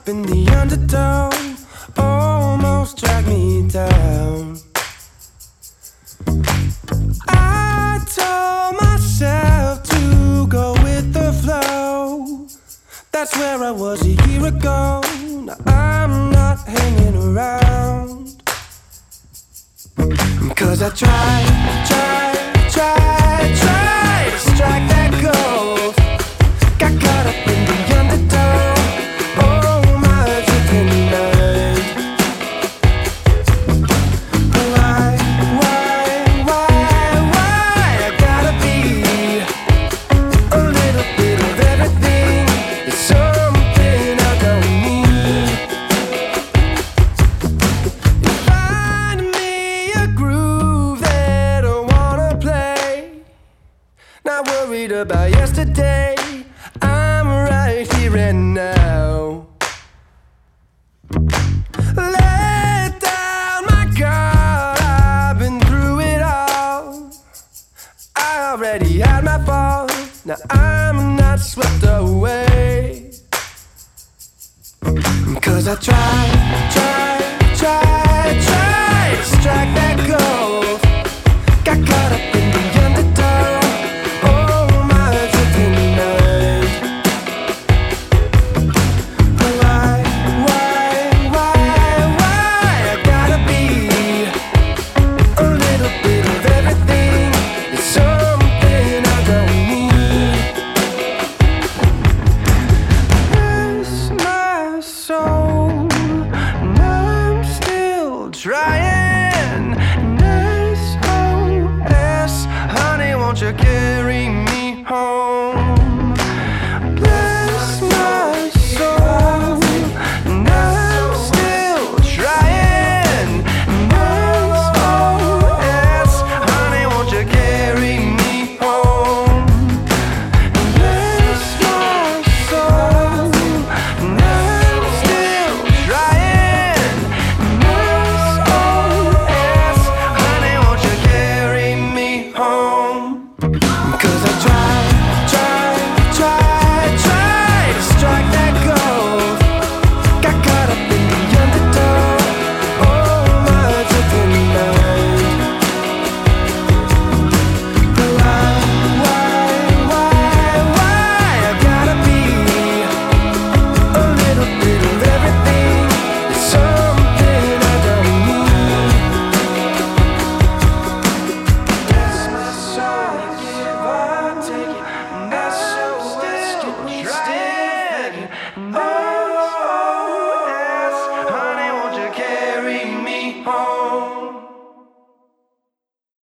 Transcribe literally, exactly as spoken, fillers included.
in the undertow almost drag me down. I told myself to go with the flow. That's where I was a year ago. Now I'm not hanging around. Cause I tried, tried, tried, tried to strike that gold. Got caught up in the undertow. Oh, my dripping night. Why, why, why, why I gotta be a little bit of everything. It's something I don't need. Find me a groove that I wanna play. Not worried about yesterday. I'm right here and now. Let down my guard, I've been through it all. I already had my fall. Now I'm not swept away. Cause I tried, tried, tried, tried to strike that gold. Got caught up in the undertow. Oh, my dripping night. Why, why, why, why I gotta be a little bit of everything. It's something I don't need. Bless my soul, and I'm still trying. And S O S, honey, won't you give